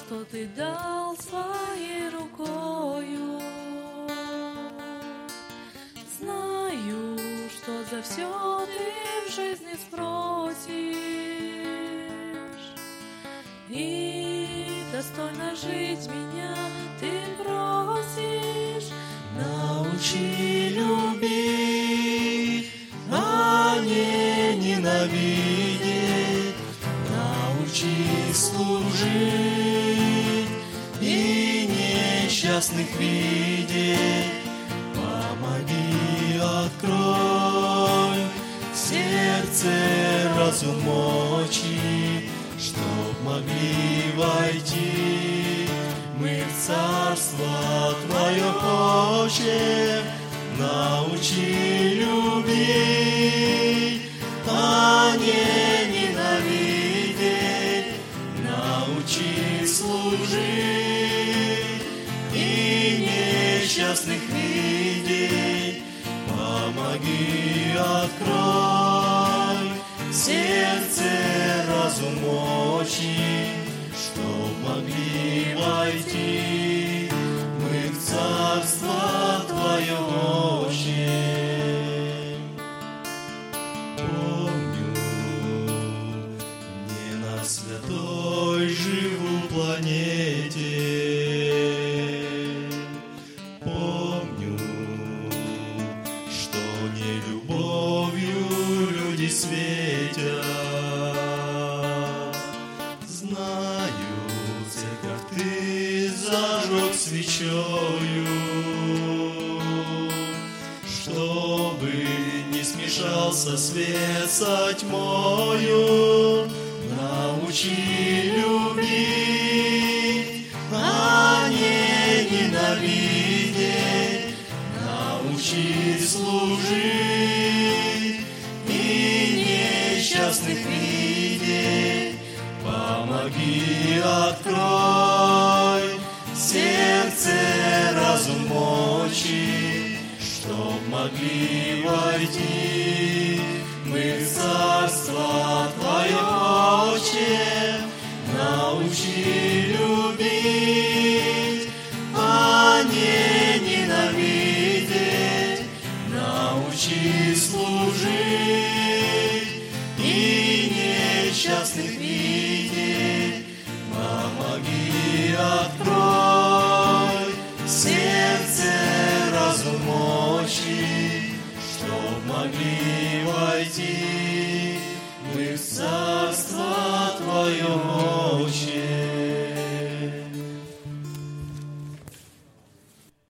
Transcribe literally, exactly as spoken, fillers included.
что Ты дал своей рукою. Знаю, что за все Ты в жизни спросишь, и достойно жить меня Ты просишь. Научи любить, а не ненавидеть, научи служить и несчастных видеть. Помоги, открой сердце, разум, очи, чтоб могли войти мы в царство Твое, Отче. Научи любить, а не ненавидеть, научи служить и несчастных видеть. Помоги, открой сердце, разум, очи, чтоб могли войти мы в царство Твое, Отче. Помню, не на святой живу планете. Помню, что не любовью люди светят. Знаю, церковь Ты зажег свечою, чтобы не смешался свет со тьмою. Научи любить, а не ненавидеть, научи служить и несчастных видеть. Помоги, открой сердце, разум, очи, чтоб могли войти мы в царство Твое, Отче. Научи любить, а не ненавидеть, научи служить и несчастных видеть. Помоги, открой сердце, разум, очи, чтоб могли войти мы в царство Твое.